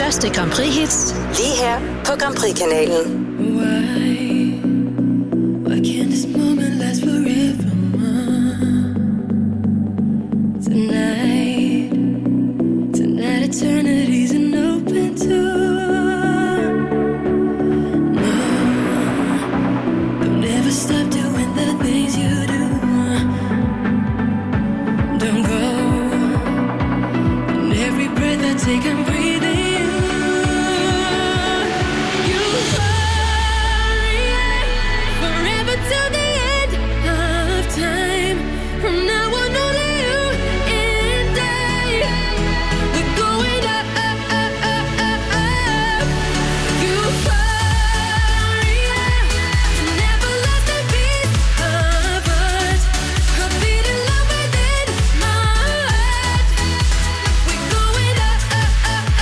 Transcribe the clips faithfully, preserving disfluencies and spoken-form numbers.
største Grand Prix-hits lige her på Grand Prix-kanalen. Why, why can't this moment last forever? Tonight, tonight eternity's an open door. No, don't ever stop doing the things you do. Don't go, and every breath I take I'm breathing. Up,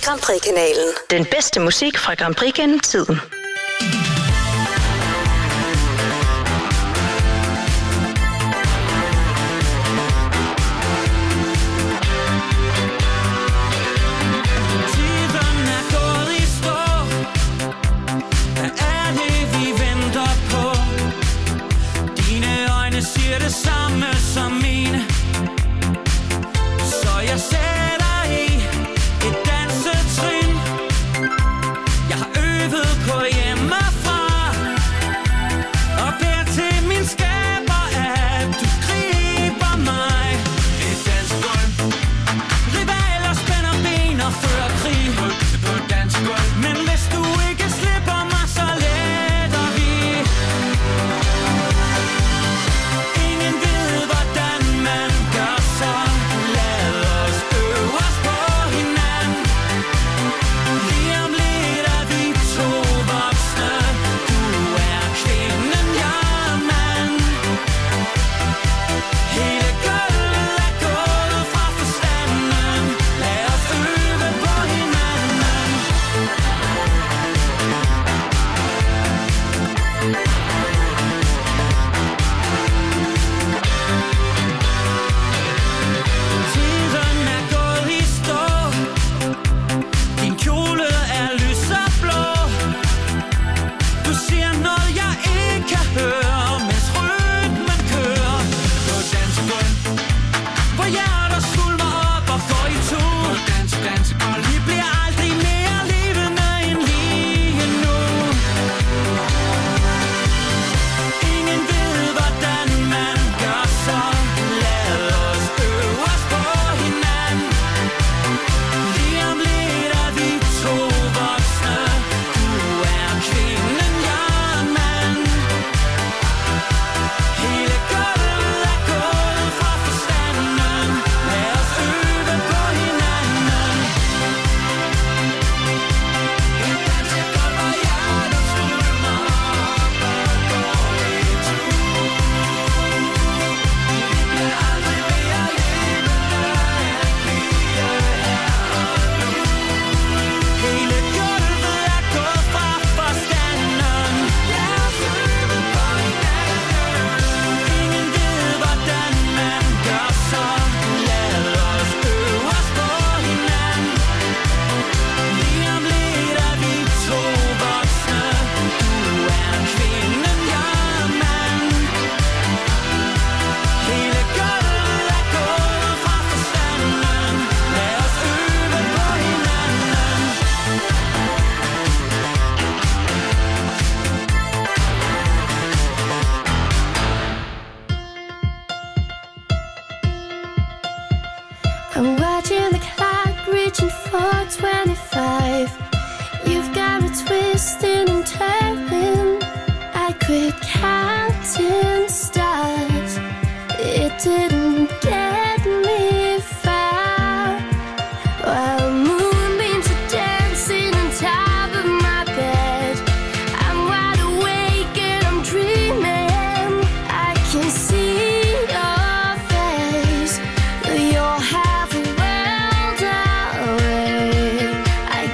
Grand Prix-kanalen. Den bedste musik fra Grand Prix gennem tiden. Det samme som mine, så jeg sætter i et dansetrin. Jeg har øvet på hjemmefra og beder til min skaber, at du griber mig. Et dansegulv, rivaler spænder ben og fører krig på, på dansegulv. Men hvis du ikke slipper mig, så letter vi. I'm watching the clock reaching for twenty-five. You've got me twisting and turning. I quit counting stars. It didn't get me far. While moonbeams are dancing on top of my bed, I'm wide awake and I'm dreaming. I can see your face. You're half a world away. I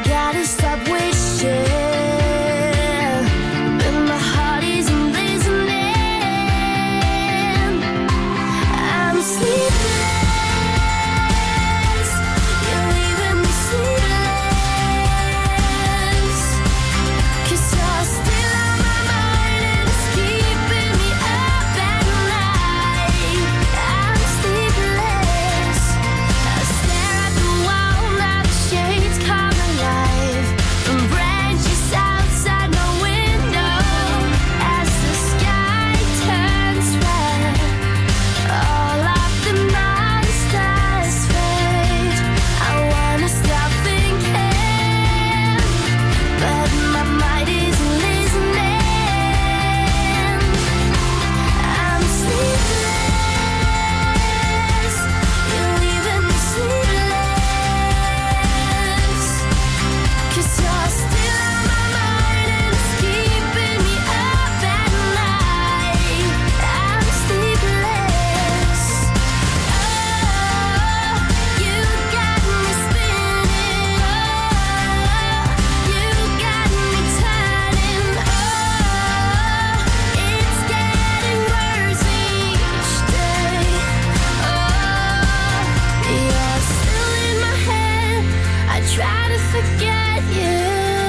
forget you.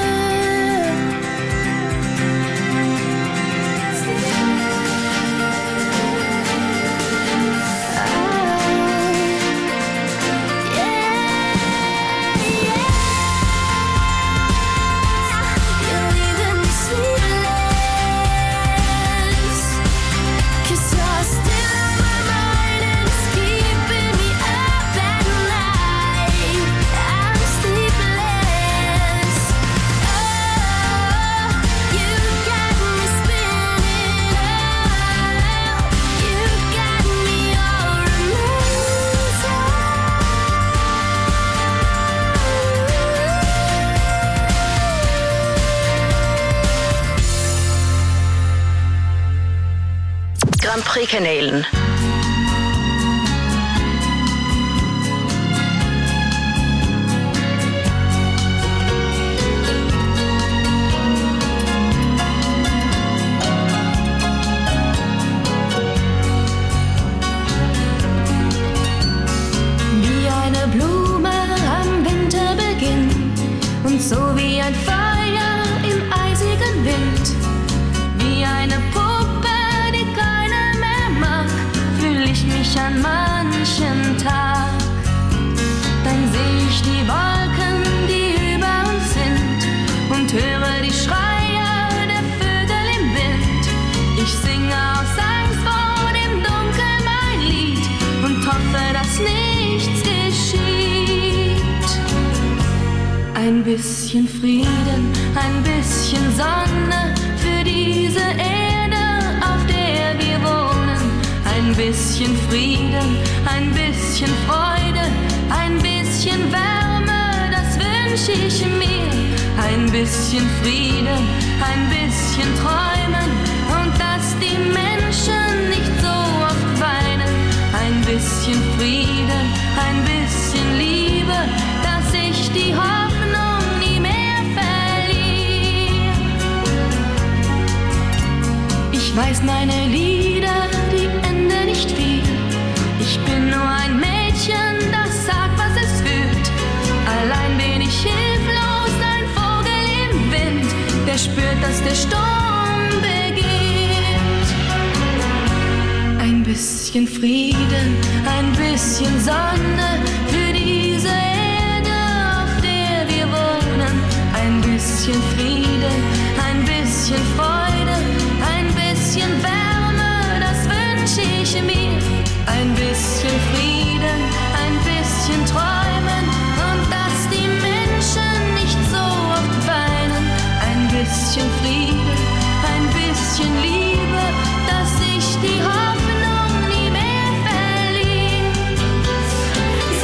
Grand Prix-Kanalen. Wie eine Blume am Winterbeginn und so wie ein Feuer im eisigen Wind, wie eine Puppe, die keiner mehr mag, fühl ich mich an manchen Tag. Dann seh ich die Wolken, die über uns sind und höre die Schreie der Vögel im Wind. Ich singe aus Angst vor dem Dunkel mein Lied und hoffe, dass nichts geschieht. Ein bisschen Frieden, ein bisschen Sonne für diese Erde, auf der wir wohnen. Ein bisschen Frieden, ein bisschen Freude, ein bisschen Wärme, das wünsch ich mir. Ein bisschen Frieden, ein bisschen Träumen und dass die Menschen nicht so oft weinen. Ein bisschen Frieden, ein bisschen Liebe, dass ich die Hoffnung nie mehr verliere. Ich weiß, meine Lieder, die enden nicht viel. Ich bin nur ein Mädchen, das sagt, was es fühlt. Allein bin ich hilflos, ein Vogel im Wind, der spürt, dass der Sturm beginnt. Ein bisschen Frieden, ein bisschen Sonne für diese Erde, auf der wir wohnen. Ein bisschen Frieden, ein bisschen Freude, ein bisschen Wärme, das wünsch ich mir. Ein bisschen Frieden, ein bisschen Träumen und dass die Menschen nicht so oft weinen. Ein bisschen Frieden, ein bisschen Liebe, dass ich die Hoffnung nie mehr verliere.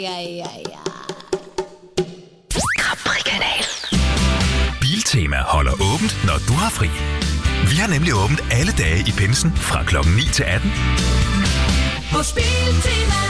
ja, ja, ja. Grand Prix-kanalen. Biltema holder åbent, når du har fri. Vi har nemlig åbent alle dage i pinsen fra klokken ni til atten. Hos Biltema.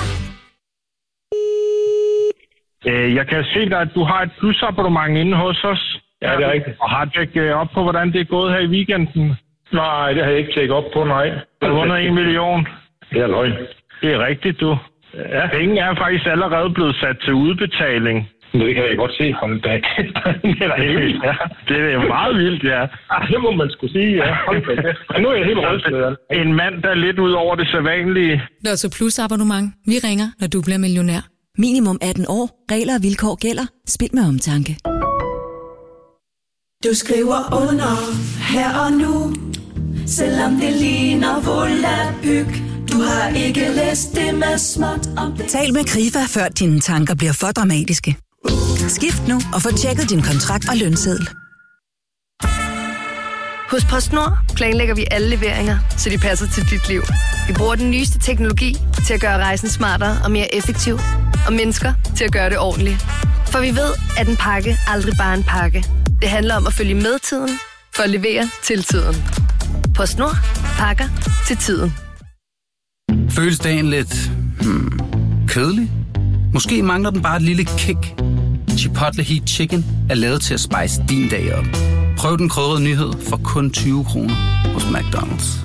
Jeg kan se dig, at du har et plusabonnement inde hos os. Ja, det er rigtigt. Og har tjekket op på, hvordan det er gået her i weekenden? Nej, det har jeg ikke tjekket op på, nej. Du har vundet en million. Det er løgn. Det er rigtigt, du. Ja. Penge er faktisk allerede blevet sat til udbetaling. Det kan jeg godt se. Hold da. Det er da helt vildt. Ja, det er jo meget vildt, ja. Ah, det må man skulle sige, ja. Hold da. Men nu er jeg helt rystet. En mand, der er lidt ud over det sædvanlige. Lotto Plus abonnement. Vi ringer, når du bliver millionær. Minimum atten år. Regler og vilkår gælder. Spil med omtanke. Du skriver under her og nu, selvom det ligner volapyk. Du har ikke læst det med småt om det. Tal med Krifa, før dine tanker bliver for dramatiske. Skift nu og få tjekket din kontrakt og lønseddel. Hos PostNord planlægger vi alle leveringer, så de passer til dit liv. Vi bruger den nyeste teknologi til at gøre rejsen smartere og mere effektiv, og mennesker til at gøre det ordentligt. For vi ved, at en pakke aldrig bare er en pakke. Det handler om at følge med tiden, for at levere til tiden. PostNord. Pakker til tiden. Føles dagen lidt hmm, kedelig? Måske mangler den bare et lille kick. Chipotle Heat Chicken er lavet til at spice din dag op. Prøv den krydrede nyhed for kun tyve kroner hos McDonald's.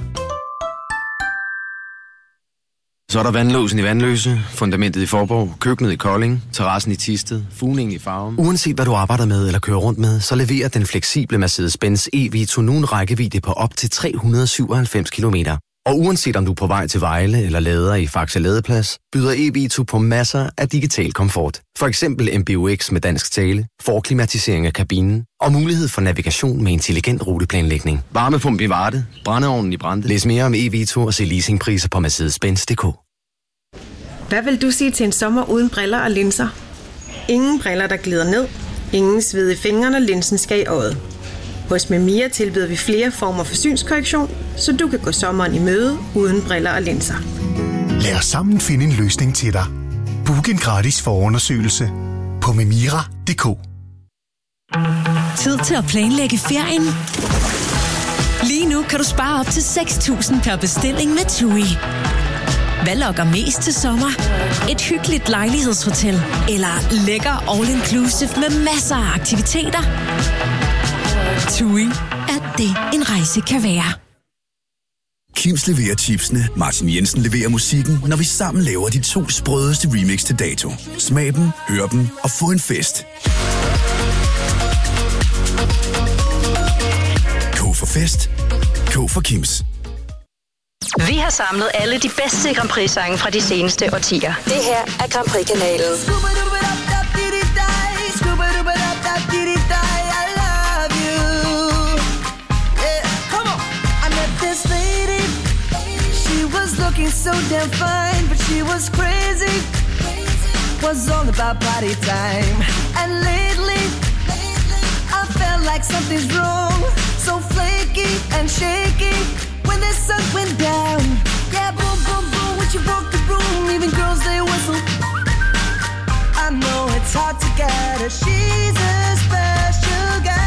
Så er der vandlåsen i Vandløse, fundamentet i Forborg, køkkenet i Kolding, terrassen i Thisted, fugningen i Farum. Uanset hvad du arbejder med eller kører rundt med, så leverer den fleksible Mercedes-Benz E-Vito nu en rækkevidde på op til tre hundrede og syvoghalvfems kilometer. Og uanset om du er på vej til Vejle eller lader i Faxe Ladeplads, byder E-Vito på masser af digital komfort. For eksempel M B U X med dansk tale, forklimatisering af kabinen og mulighed for navigation med intelligent ruteplanlægning. Varmepump i Varde, brændeovnen i Brande. Læs mere om E-Vito og se leasingpriser på mercedes benz punktum d k. Hvad vil du sige til en sommer uden briller og linser? Ingen briller, der glider ned. Ingen sved i fingrene, linsen skal i øjet. Hos Memia tilbyder vi flere former for synskorrektion, så du kan gå sommeren i møde uden briller og linser. Lad os sammen finde en løsning til dig. Book en gratis forundersøgelse på memira punktum d k. Tid til at planlægge ferien. Lige nu kan du spare op til seks tusind per bestilling med TUI. Hvad lokker mest til sommer? Et hyggeligt lejlighedshotel eller lækker all-inclusive med masser af aktiviteter? TUI er det, en rejse kan være. Kims leverer chipsene, Martin Jensen leverer musikken, når vi sammen laver de to sprødeste remix til dato. Smag dem, hør dem og få en fest. K for fest. K for Kims. Vi har samlet alle de bedste Grand Prix-sange fra de seneste årtier. Det her er Grand Prix-kanalen. Looking so damn fine, but she was crazy. Was all about party time. And lately, I felt like something's wrong. So flaky and shaky when the sun went down. Yeah, boom, boom, boom, when she broke the room, even girls they whistle. I know it's hard to get her. She's a special girl.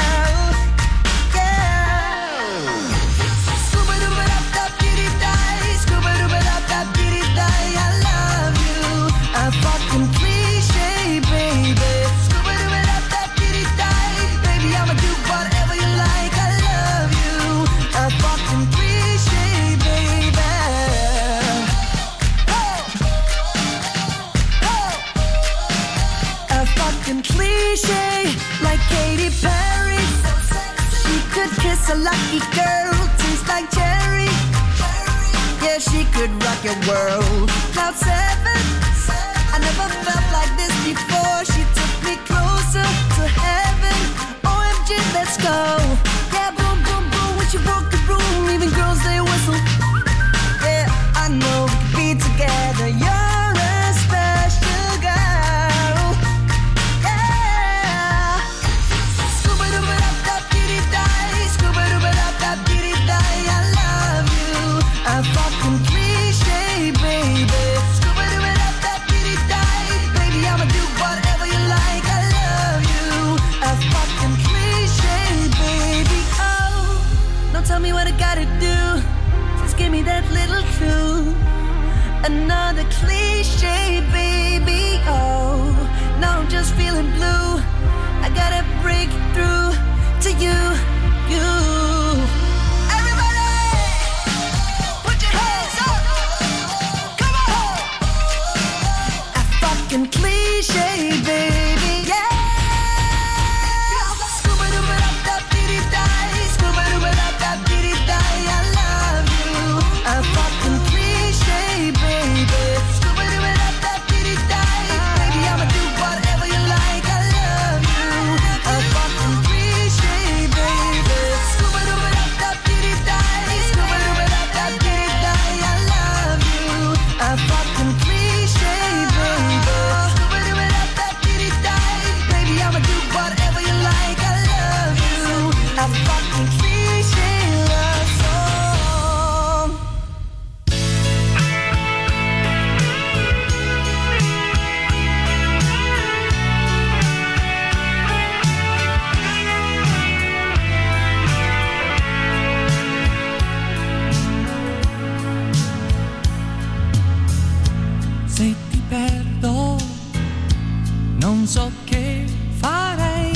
Fucking cliche, baby. Baby, I'ma do whatever you like. I love you. A fucking cliche, baby. A fucking cliche, like Katy Perry. She could kiss a lucky girl, tastes like cherry. Yeah, she could rock your world. Cloud seven. I never felt like this before. She took me closer to heaven. O M G, let's go. Yeah, boom, boom, boom. When she broke the room, even girls they whistle. Yeah, I know we could be together. You're a special girl. Yeah. Scuba dooba dap dap diddy die. Scuba dooba dap dap diddy die. I love you. A fucking cliche, baby. Scuba dooba dap. another cliche, baby. Oh, now I'm just feeling blue. I gotta break through to you, you. Everybody, put your hands up. Come on. A fucking cliche, baby, yeah. Scuba-dooba-dap-dap-dee-dee-die, scuba-dooba-dap-dap-dee-dee-die. I love you. A fucking cliche, baby. Scuba-dooba-dap-dap-dee-dee-die. Baby, I'ma do whatever you like. I love you. A fucking cliche, baby. Scuba-dooba-dap-dap-dee-dee-die, scuba-dooba-dap-dap-dee-dee-die. I love you. A fucking cliche, baby. Scuba-dooba-dap-dap-dee-dee-die. Baby, I'ma do whatever you like. I love you. A fucking cliche love song. Se ti perdo, non so che farei.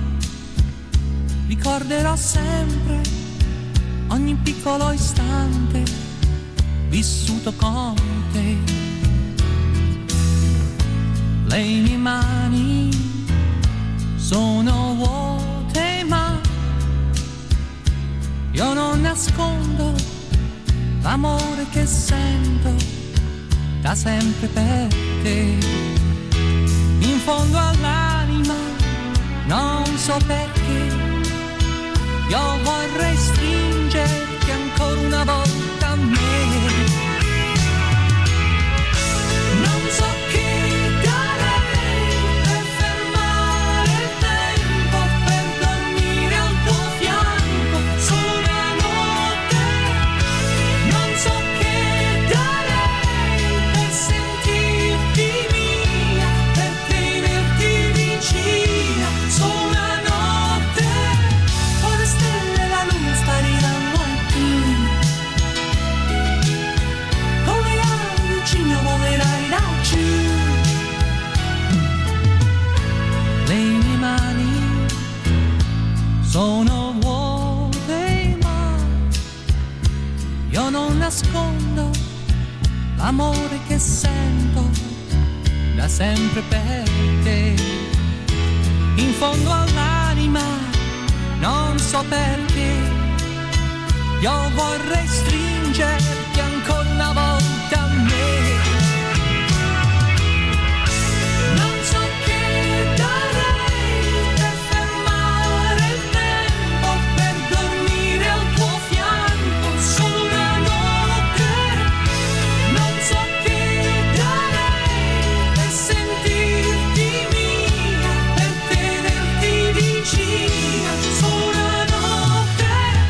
Ricorderò sempre ogni piccolo istante vissuto con te. Le mie mani sono vuote, ma io non nascondo l'amore che sento da sempre per te. In fondo all'anima non so perché io vorrei stringerti ancora una volta a me. Non so che darei per fermare il tempo, per dormire al tuo fianco solo una notte. Non so che darei per sentirti mia, per tenerti vicina solo una notte. Poi le stelle e la luna spariranno anche. Con le ali del cigno volerai laggiù. Le mie mani sono vuote, ma io non nascondo l'amore che sento da sempre per te. In fondo all'anima non so perché io vorrei stringerti ancora una volta a me. Non so che darei per fermare il tempo, per dormire al tuo fianco solo una notte. Non so che darei per sentirti mia, per tenerti vicina solo una notte.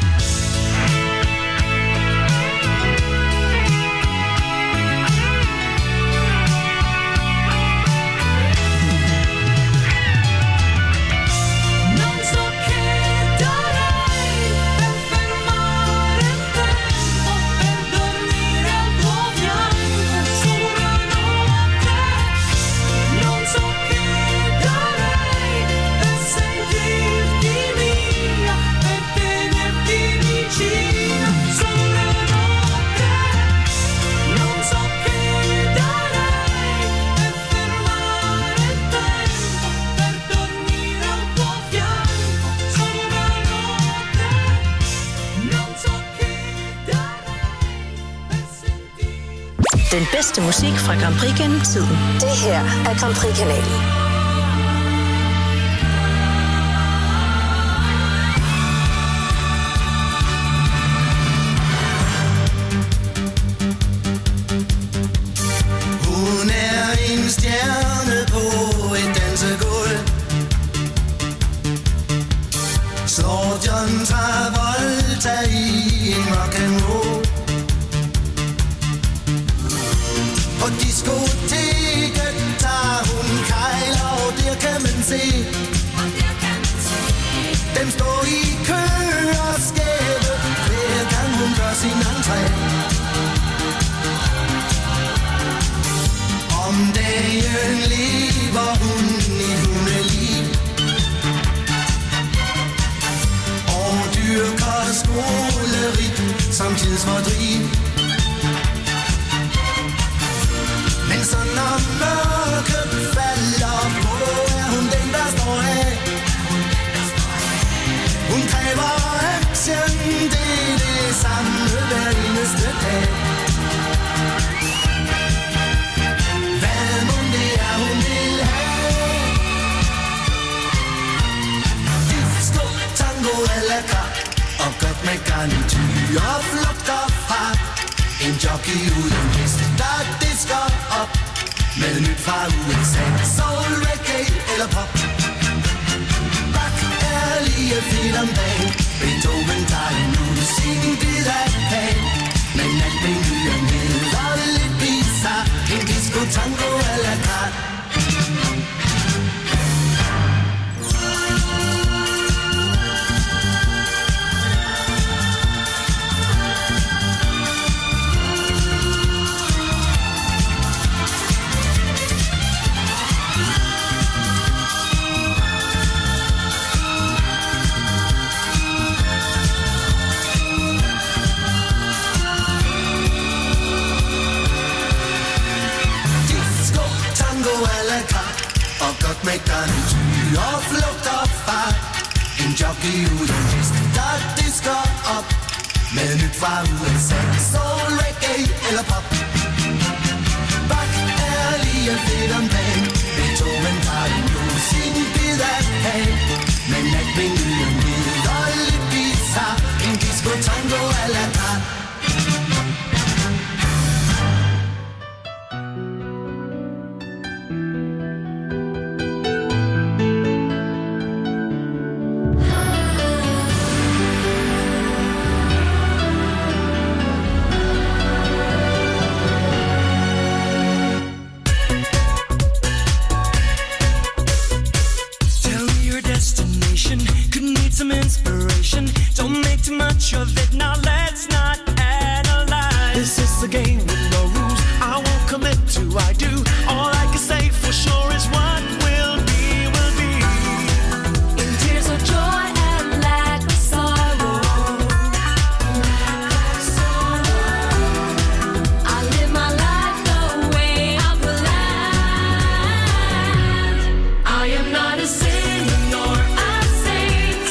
Non so che darei per fermare il tempo, per dormire al tuo fianco solo una notte. Non so che darei per sentirti mia, per tenerti vicina solo una notte. Non so che darei per fermare il tempo, per dormire al tuo fianco solo una notte. Non so che darei per sentirti. Den bedste musik fra Grand Prix gennem tiden. Det her er Grand Prix-kanalen. Hun er en stjerne på et dansegulv. Slår John Travolta i en rock'n'roll. På diskoteket tager hun kejler, og der kan man se dem står i kø og skæve, hver gang hun gør sin entré. og flugter fra en jockey uden hest, der disker op med nyt fra U S A. Soul, reggae eller pop. Bach er lige fint om dagen. Beethoven tager en musik, en bid af kagen. Men alt menuen ned og lidt bizarre. En disco tango a la carte. Og godt med McDonald's og flugter fra en jockey uden hest, der disker op med nyt fra U S A. Soul, reggae eller pop. Bach er lige fedt om dagen. Beethoven tager en musik, en bid af kagen. Men at menuen ned og lidt bizarre. En disco tango a la carte. Some inspiration, don't make too much of it. Now let's not analyze. This is a game with no rules. I won't commit to I do. All I can say for sure is what will be, will be. In tears of joy and lack of sorrow, I live my life the way I planned. I am not a sinner nor a saint.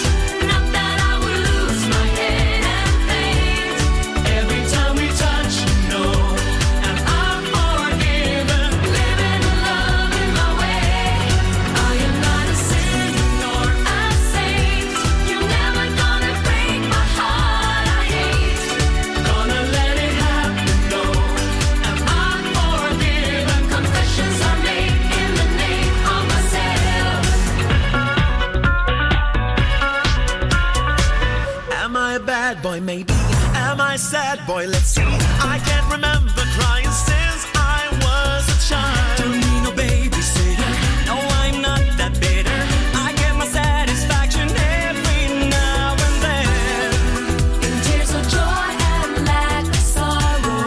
Boy, maybe. Am I sad boy? Let's see. I can't remember crying since I was a child. Don't need no babysitter. No, I'm not that bitter. I get my satisfaction every now and then. In tears of joy and lack of sorrow,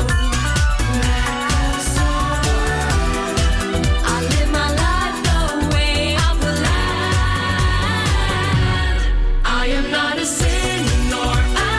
I live my life the way I planned. I am not a sinner nor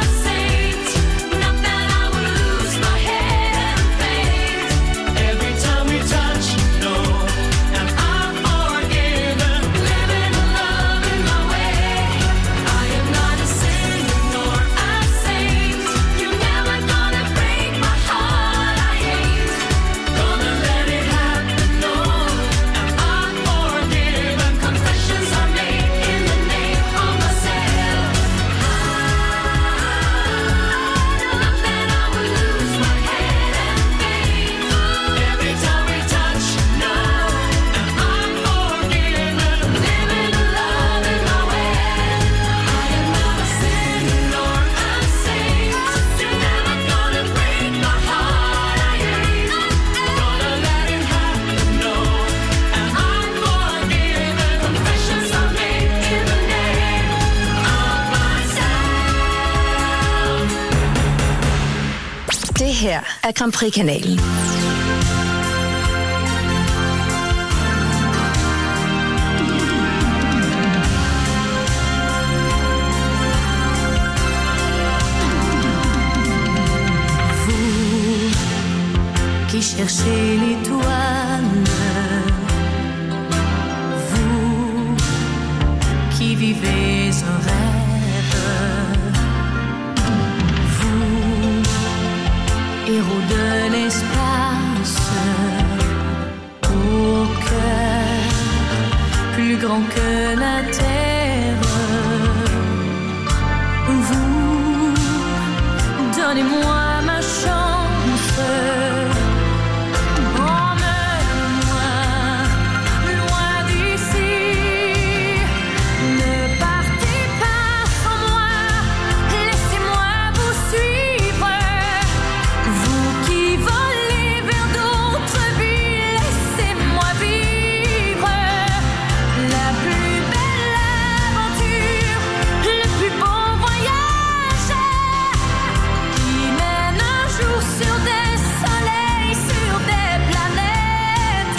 her er Grand Prix-kanalen. Vous qui cherchez l'étoile, vous qui vivez un rêve, héros de l'espace, au cœur plus grand que la terre. Vous Donnez-moi ma chance. Emmène-moi loin d'ici. Ne partez pas sans moi. Laissez-moi vous suivre. Vous qui volez vers d'autres vies, laissez-moi vivre la plus belle aventure, le plus beau voyage qui mène un jour sur des soleils, sur des planètes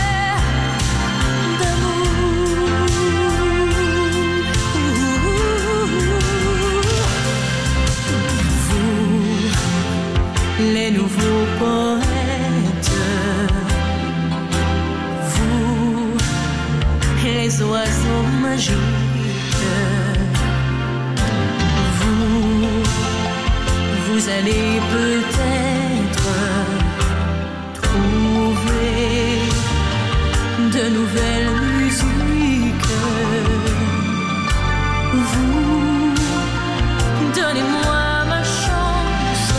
d'amour. Vous, les nouveaux poètes, vous, les oiseaux magiques, vous, vous allez peut-être trouver de nouvelles musiques. Vous, donnez-moi ma chance.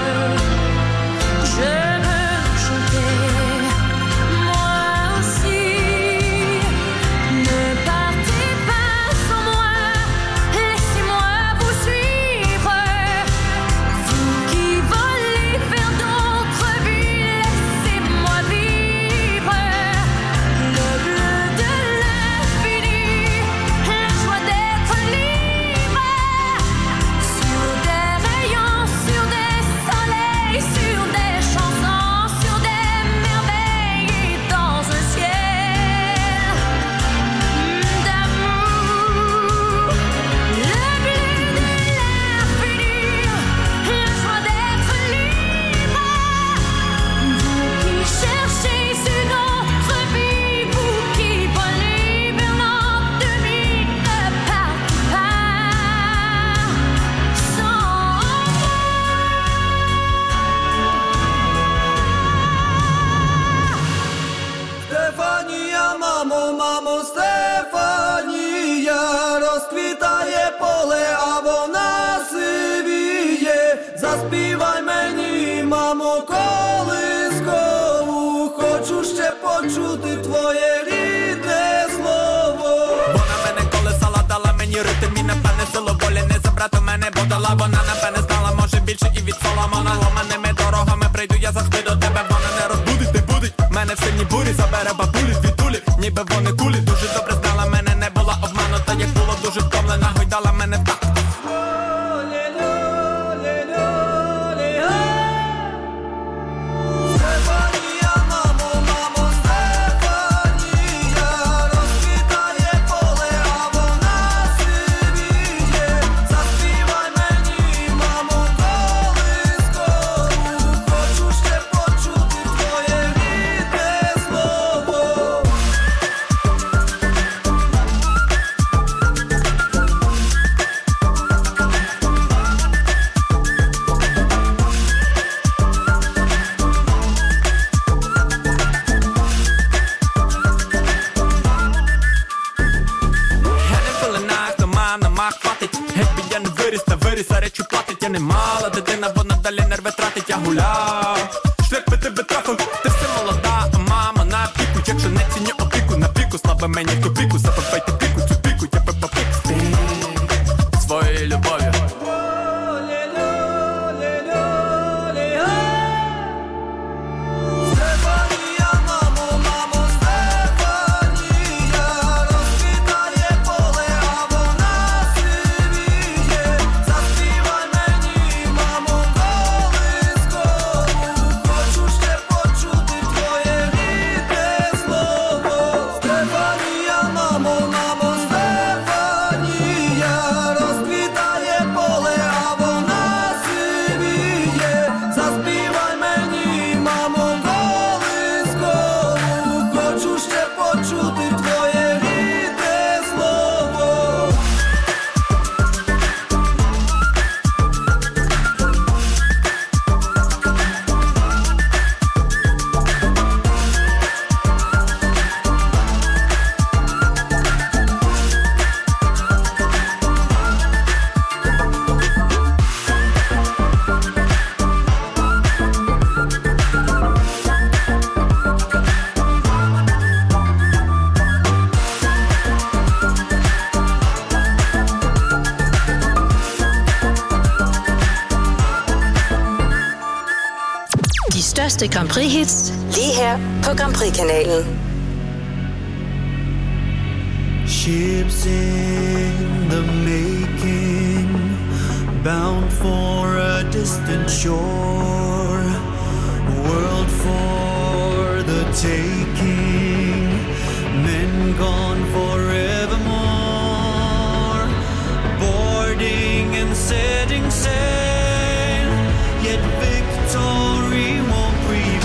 Je veux chanter, moi aussi. Ne partez pas sans moi, laissez-moi vous suivre. Vous qui volez vers d'autres vies, laissez-moi vivre le bleu de l'infini, la joie d'être libre. Sur des rayons, sur des soleils, sur des chansons, sur des merveilles, dans un ciel d'amour. Le bleu de l'infini, la joie d'être libre. Vous qui cherchez une autre vie, vous qui volez vers l'ennemi, ne partez pas sans Стефанія, мамо, мамо, Стефанія, розквітає поле, а вона сивіє. Заспівай мені, мамо, колискову, хочу ще почути твоє рідне слово. Вона мене колесала, дала мені ритм і напевне силу волі не забрати мене, бо дала вона напевне знала, може більше і від Соломона. Ломаними дорогами прийду я завжди до тебе, вона не розбудить, не будить мене в сильній бурі, забере бабулі звідулі, ніби вони кулі. Дуже добре знала мене, не була обманута, як було дуже втомлена, гойдала мене в так. Стефанія, мамо, мамо, Стефанія, розквітає поле, а вона сивіє. Заспівай мені, мамо, колискову, хочу ще почути твоє рідне слово. Я не пеленах, дома на мах хватить. Якби я не виріс, та виріс, а речу платить. Я не мала дитина, вона далі нерви тратить. Я гуляв, шлях би тебе трафив. Ти все молода, а мама на піку. Якщо не ціню опіку, на піку, слава мені в копіку. Запивайте піку, цю піку, я пипа пік. Спи своєю любов'ю. Стефанія, мамо, мамо, Стефанія, розквітає поле, а вона сивіє. Заспівай мені, мамо, колискову, хочу ще почути твоє рідне слово. Стефанія, мамо, мамо, bedste Grand Prix hits, lige her på Grand Prix-kanalen. Ships in the making, bound for a distant shore, world for the taking, men gone forevermore, boarding and setting sail, yet victory won't prevail.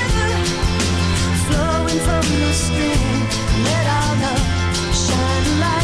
Let our love shine light.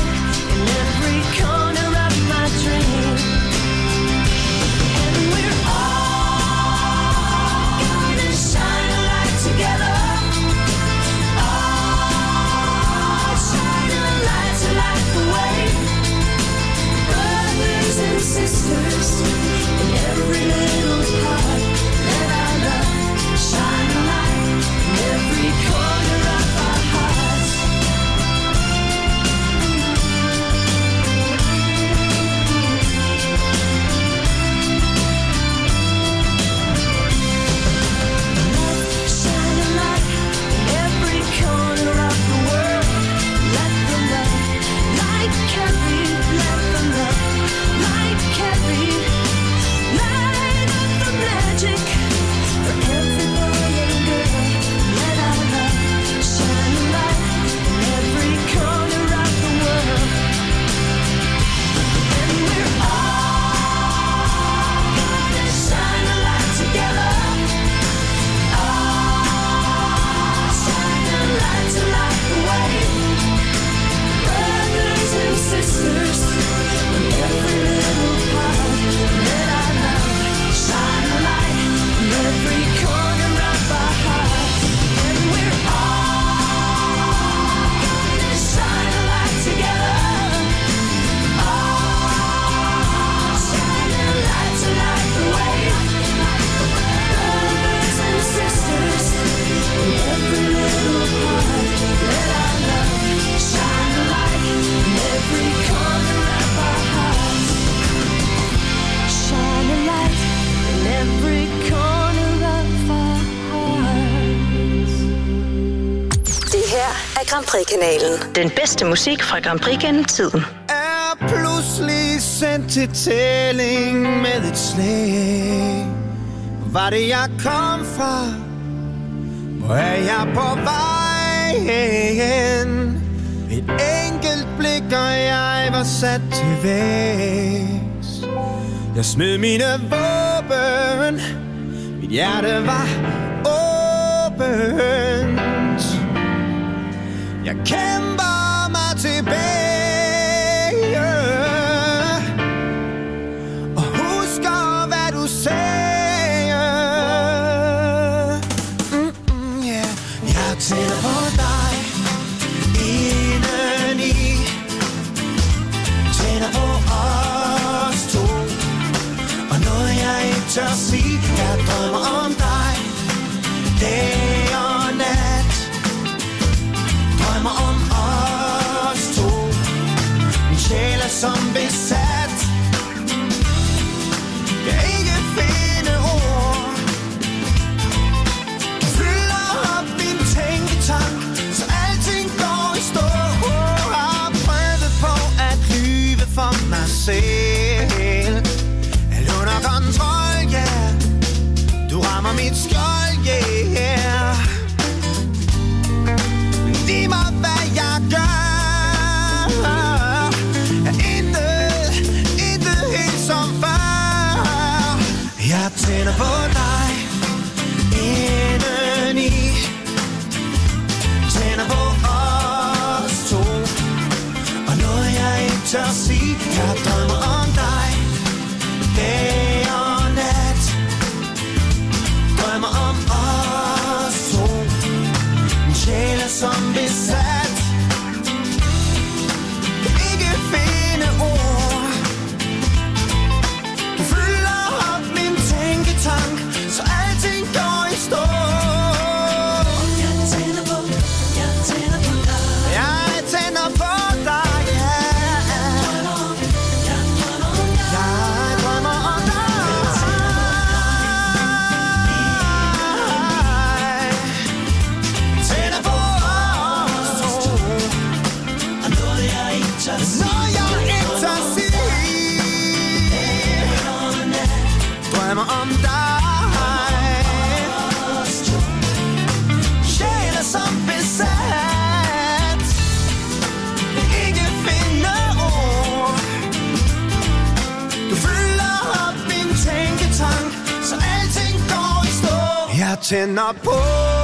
Grand Prix-kanalen. Den bedste musik fra Grand Prix gennem tiden. Er pludselig sendt til tælling med et slag. Var det jeg kom fra? Hvor er jeg på vej hen? Et enkelt blik, og jeg var sat til vægs. Jeg smed mine våben. Mit hjerte var åbent. Jeg kæmper mig tilbage og husker, hvad du sagde. Mm-mm, yeah. Jeg tænder på dig indeni. Tænder på os to. Og noget jeg ikke tør sige. Jeg drømmer om dig dag og nat. Drømmer om os to. Min sjæl er som besat. Jeg ikke finde ord. Du fylder op min tænketank, så alting går i stå. Har prøvet på at lyve for mig selv. Alt under kontrol, ja. Yeah. Du rammer mit skjold, yeah. Giv mig, hvad jeg gør. Er intet, intet helt som før. Jeg tænder på dig indeni. Tænder på os to. Og noget jeg ikke tør sige. Jeg drømmer om dig dag og nat. Drømmer om os to. Min sjæl er som besat. Kan ikke finde ord. Du fylder op min tænketank, så alting går i stå. Jeg tænder på, jeg tænder på dig. Jeg tænder på dig, ja. Jeg drømmer om dig. Jeg drømmer om dig. Tænder på os to. Og noget jeg ikke tør sige. Noget jeg ikke tør sige. Drømmer om dig. Sjæl er som besat. Ikke finde ord. Du fylder op min tænketank, så alting går i stå. Jeg tænder på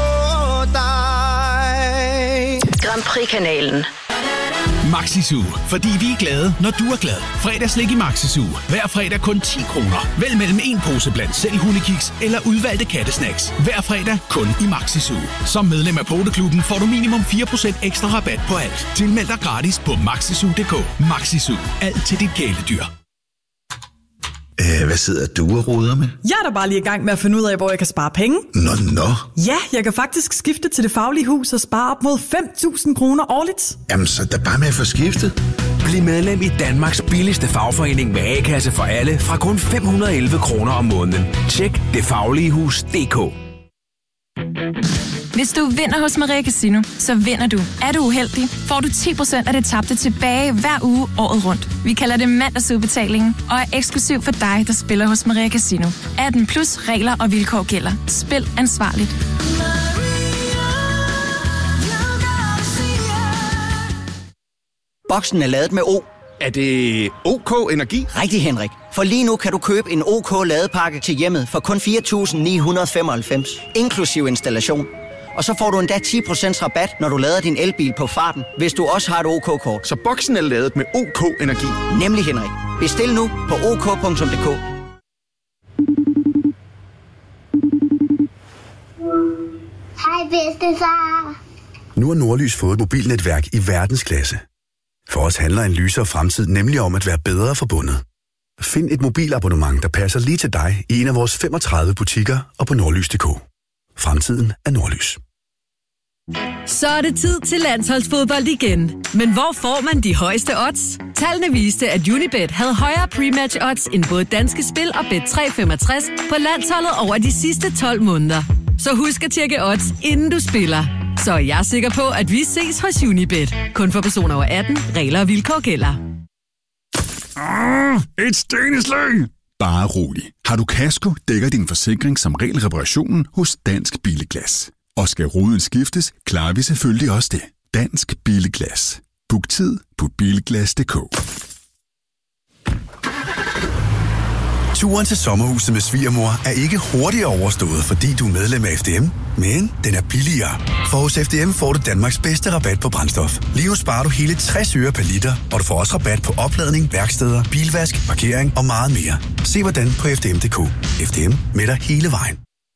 dig. Grand Prix-kanalen. Maxi-Zoo, fordi vi er glade, når du er glad. Fredagslik i Maxi-Zoo. Hver fredag kun ti kroner. Vælg mellem en pose blandt selv hundekiks eller udvalgte kattesnacks. Hver fredag kun i Maxi-Zoo. Som medlem af Poteklubben får du minimum fire procent ekstra rabat på alt. Tilmeld dig gratis på maxizoo punktum d k. Maxi-Zoo. Alt til dit kæledyr. Æh, hvad sidder du og roder med? Jeg er da bare lige i gang med at finde ud af, hvor jeg kan spare penge. Nå, nå. Ja, jeg kan faktisk skifte til Det Faglige Hus og spare op mod fem tusind kroner årligt. Jamen, så er bare med at få skiftet. Bliv medlem i Danmarks billigste fagforening med A-kasse for alle fra kun fem hundrede og elleve kroner om måneden. Tjek det faglige hus punktum d k. Hvis du vinder hos Maria Casino, så vinder du. Er du uheldig, får du ti procent af det tabte tilbage hver uge året rundt. Vi kalder det mandagsudbetalingen og er eksklusiv for dig, der spiller hos Maria Casino. atten plus regler og vilkår gælder. Spil ansvarligt. Boksen er ladet med O. Er det OK Energi? Rigtig, Henrik. For lige nu kan du købe en OK ladepakke til hjemmet for kun fire tusind ni hundrede femoghalvfems, inklusiv installation. Og så får du endda ti procent rabat, når du lader din elbil på farten, hvis du også har et OK-kort. Så boksen er ladet med OK Energi? Nemlig, Henrik. Bestil nu på ok punktum d k. Hej bedstefar. Nu har Nordlys fået et mobilnetværk i verdensklasse. For os handler en lysere fremtid nemlig om at være bedre forbundet. Find et mobilabonnement, der passer lige til dig i en af vores femogtredive butikker og på nordlys punktum d k. Fremtiden er Nordlys. Så er det tid til landsholdsfodbold igen. Men hvor får man de højeste odds? Tallene viste, at Unibet havde højere pre-match odds end både Danske Spil og Bet tre femogtres på landsholdet over de sidste tolv måneder. Så husk at tjekke odds, inden du spiller. Så er jeg sikker på, at vi ses hos Unibet. Kun for personer over atten. Regler og vilkår gælder. Ah, et steneslag! Bare rolig. Har du kasko, dækker din forsikring som regel reparationen hos Dansk Billeglas. Og skal ruden skiftes, klarer vi selvfølgelig også det. Dansk Billeglas. Book tid på bilglas punktum d k. Turen til sommerhuset med svigermor er ikke hurtigere overstået, fordi du er medlem af F D M, men den er billigere. For hos F D M får du Danmarks bedste rabat på brændstof. Lige nu sparer du hele tres øre per liter, og du får også rabat på opladning, værksteder, bilvask, parkering og meget mere. Se hvordan på f d m punktum d k. F D M med dig hele vejen.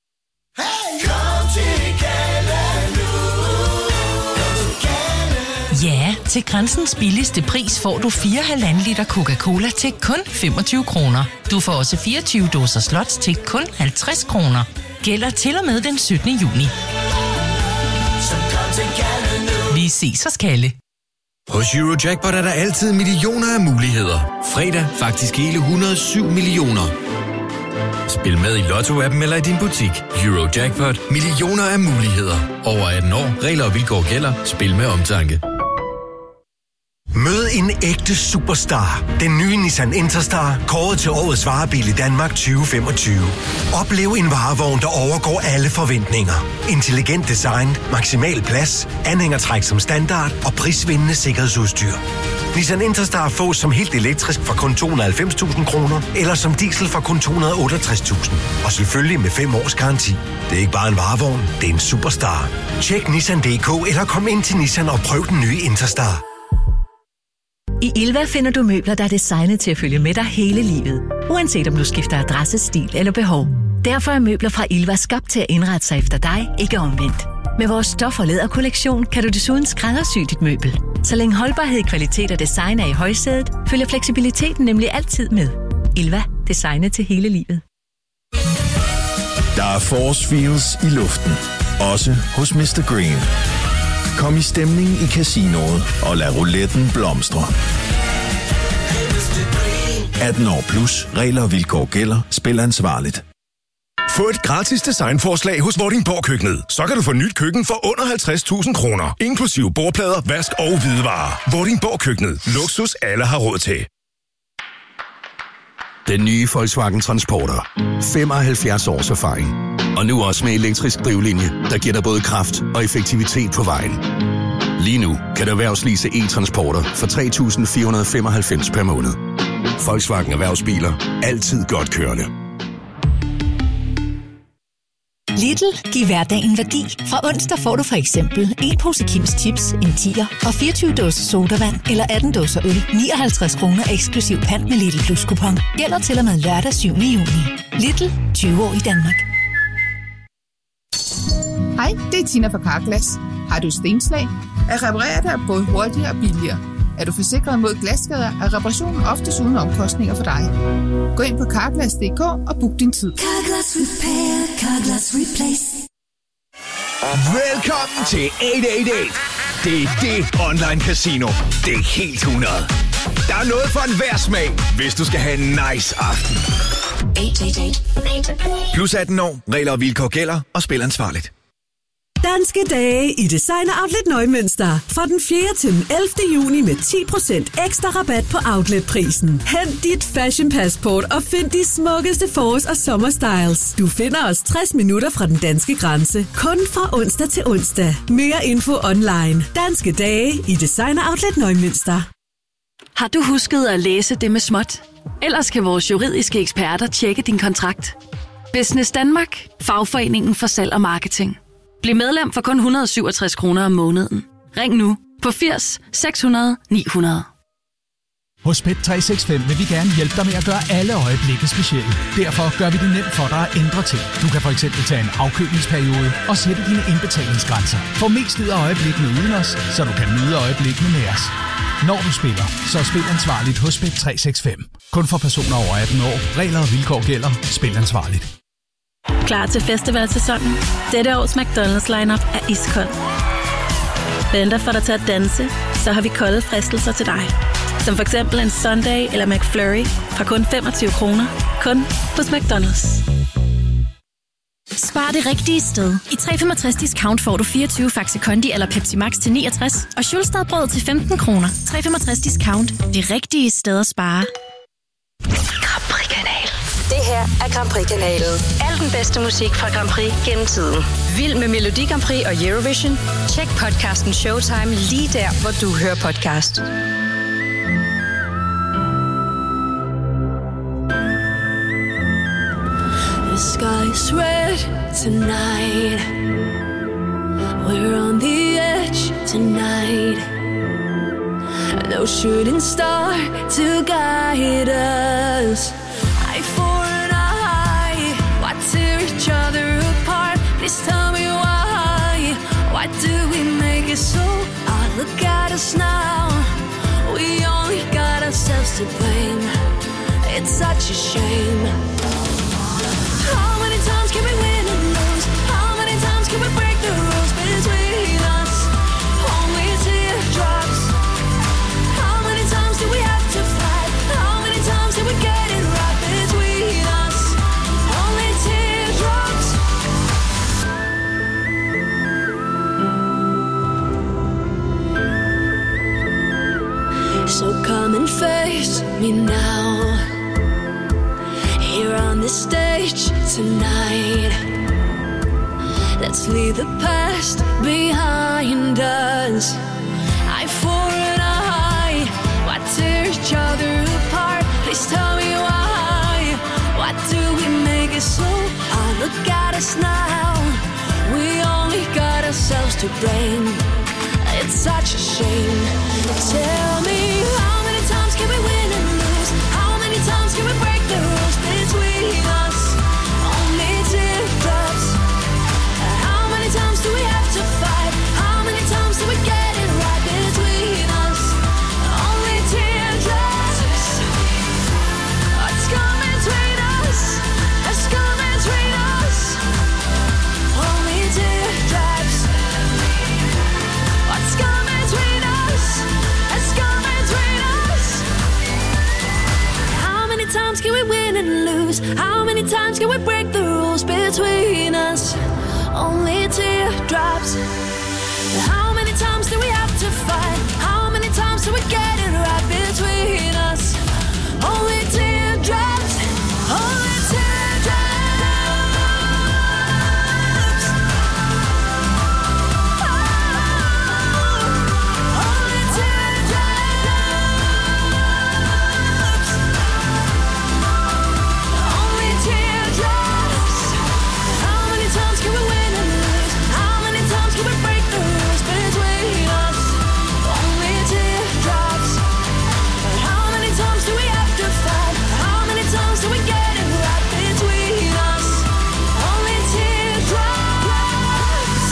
Ja, til Grænsens billigste pris får du fire komma fem liter Coca-Cola til kun femogtyve kroner. Du får også fireogtyve dåser slots til kun halvtreds kroner. Gælder til og med den syttende juni. Vi ses hos Kalle. Hos Eurojackpot er der altid millioner af muligheder. Fredag faktisk hele et hundrede og syv millioner. Spil med i Lotto-appen eller i din butik. Eurojackpot. Millioner af muligheder. Over atten år. Regler og vilkår gælder. Spil med omtanke. Mød en ægte superstar. Den nye Nissan Interstar, kåret til årets varebil i Danmark tyve femogtyve. Oplev en varevogn, der overgår alle forventninger. Intelligent design, maksimal plads, anhængertræk som standard og prisvindende sikkerhedsudstyr. Nissan Interstar fås som helt elektrisk for kun to hundrede og halvfems tusind kroner, eller som diesel for kun to hundrede og otteogtres tusind. Og selvfølgelig med fem års garanti. Det er ikke bare en varevogn, det er en superstar. Tjek Nissan punktum d k eller kom ind til Nissan og prøv den nye Interstar. I Ilva finder du møbler, der er designet til at følge med dig hele livet. Uanset om du skifter adresse, stil eller behov. Derfor er møbler fra Ilva skabt til at indrette sig efter dig, ikke omvendt. Med vores stof- og læderkollektion kan du desuden skræddersy dit møbel. Så længe holdbarhed, kvalitet og design er i højsædet, følger fleksibiliteten nemlig altid med. Ilva. Designet til hele livet. Der er force feels i luften. Også hos mister Green. Kom i stemning i casinoet og lad rouletten blomstre. atten år plus. Regler og vilkår gælder. Spil ansvarligt. Få et gratis designforslag hos Vordingborg Køkkenet. Så kan du få nyt køkken for under halvtreds tusind kroner. Inklusive bordplader, vask og hvidevarer. Vordingborg Køkkenet. Luksus alle har råd til. Den nye Volkswagen Transporter. femoghalvfjerds års erfaring. Og nu også med elektrisk drivlinje, der giver dig både kraft og effektivitet på vejen. Lige nu kan du erhvervslease e-transporter for tre tusind fire hundrede og femoghalvfems per måned. Volkswagen Erhvervsbiler. Altid godt kørende. Lidl giver hverdagen værdi. Fra onsdag får du for eksempel en pose Kims Chips, en tier og fireogtyve dåser sodavand eller atten dåser øl. nioghalvtreds kroner eksklusiv pant med Lidl Plus kupon. Gælder til og med lørdag syvende juni. Lidl. tyve år i Danmark. Hej, det er Tina fra Carglass. Har du stenslag? At reparere dig er både hurtigere og billigere. Er du forsikret mod glasskader, er reparationen oftest uden omkostninger for dig. Gå ind på carglass punktum d k og book din tid. Carglass Repair, Carglass Replace. Velkommen til otte otte otte. Det er det online casino. Det er helt hundrede. Der er noget for enhver smag, hvis du skal have en nice aften. otte otte otte. Plus atten år. Regler og vilkår gælder, og spil ansvarligt. Danske dage i Designer Outlet Nøgmønster. Fra den fjerde til den ellevte juni med ti procent ekstra rabat på outletprisen. Hent dit fashion passport og find de smukkeste forårs- og sommerstyles. Du finder os tres minutter fra den danske grænse. Kun fra onsdag til onsdag. Mere info online. Danske dage i Designer Outlet Nøgmønster. Har du husket at læse det med småt? Ellers kan vores juridiske eksperter tjekke din kontrakt. Business Danmark. Fagforeningen for salg og marketing. Bliv medlem for kun et hundrede og syvogtres kroner om måneden. Ring nu på firs seks hundrede ni hundrede. Hos Pet tre seks fem vil vi gerne hjælpe dig med at gøre alle øjeblikke specielle. Derfor gør vi det nemt for dig at ændre ting. Du kan for eksempel tage en afkøbningsperiode og sætte dine indbetalingsgrænser. Få mest ud af øjeblikkene uden os, så du kan nyde øjeblikkene med os. Når du spiller, så spil ansvarligt hos Pet tre seks fem. Kun for personer over atten år. Regler og vilkår gælder. Spil ansvarligt. Klar til festivalsæsonen? Dette års McDonald's lineup er iskold. Venter for dig til at danse, så har vi kolde fristelser til dig. Som for eksempel en Sunday eller McFlurry fra kun femogtyve kroner. Kun hos McDonald's. Spar det rigtige sted. I tre komma femogtres discount får du fireogtyve Faxe Kondi eller Pepsi Max til niogtres og Schulstad-brød til femten kroner. tre komma femogtres discount. Det rigtige sted at spare. Grand Prix-kanal. Det her er Grand Prix-kanalen. Al den bedste musik fra Grand Prix gennem tiden. Vild med Melodi Grand Prix og Eurovision? Tjek podcasten Showtime lige der, hvor du hører podcast. The sky's red tonight. We're on the edge tonight. No shooting star to guide us. Eye for an eye. Why tear each other apart? Please tell me why. Why do we make it so hard? Look at us now. We only got ourselves to blame. It's such a shame. How many times can we win and lose? How many times can we break the rules between us? Only teardrops. How many times do we have to fight? How many times did we get it right between us? Only teardrops. So come and face me now. Here on this stage tonight. Let's leave the past behind us. Eye for an eye. Why tear each other apart? Please tell me why. Why do we make it so hard? Look at us now. We only got ourselves to blame. It's such a shame. Tell me, how many times can we win and lose? How many times can we break the rules between us? Only teardrops. How many times do we have to fight? How many times do we get it right between us? Only teardrops. What's coming between us? What's coming between us? Only teardrops. What's coming between us? What's coming between us? How many times can we win and lose? How many times can we break the rules between us? Only teardrops. How many times do we have to fight? How many times do we get it right between us? Only teardrops. Only teardrops. Oh, only teardrops. Only teardrops. How many times can we win and lose? How many times can we break the rules between us? Only teardrops. But how many times do we have to fight? How many times do we get it right between us? Only teardrops.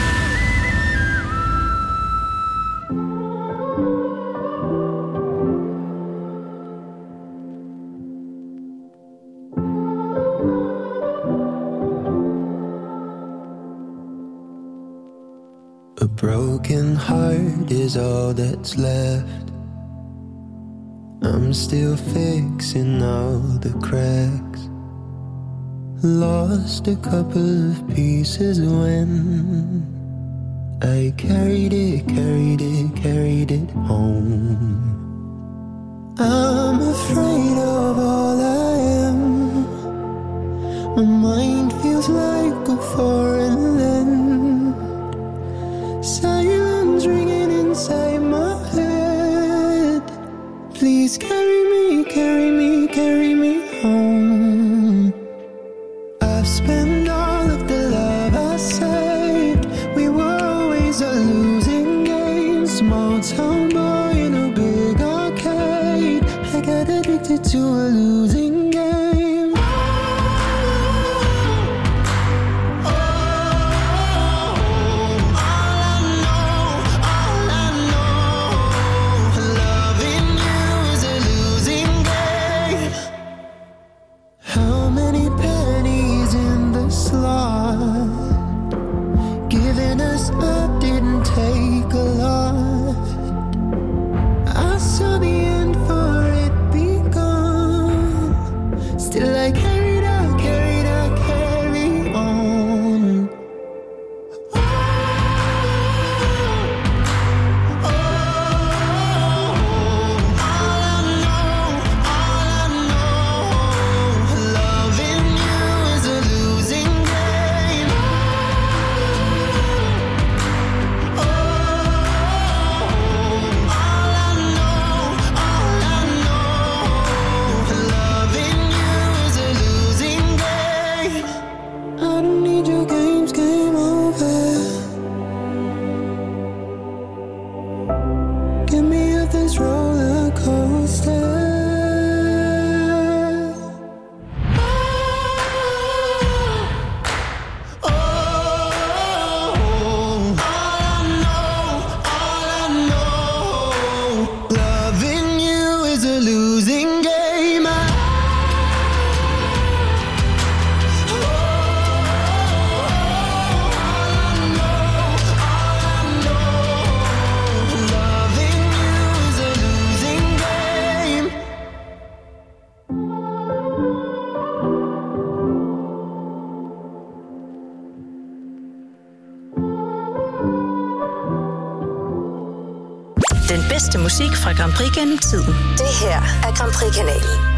A broken heart is all that's left. I'm still fixing all the cracks. Lost a couple of pieces when I carried it, carried it, carried it home. I'm afraid of all I am. My mind feels like a foreign land. Silence ringing inside my head. Please carry me, carry me, carry me home. I've spent all of the love I saved. We were always a losing game. Small town boy in a big arcade. I got addicted to a losing game. How many pennies in the slot? Giving us up didn't take a lot. I saw the end for it begun. bedste musik fra Grand Prix gennem tiden. Det her er Grand Prix-kanalen.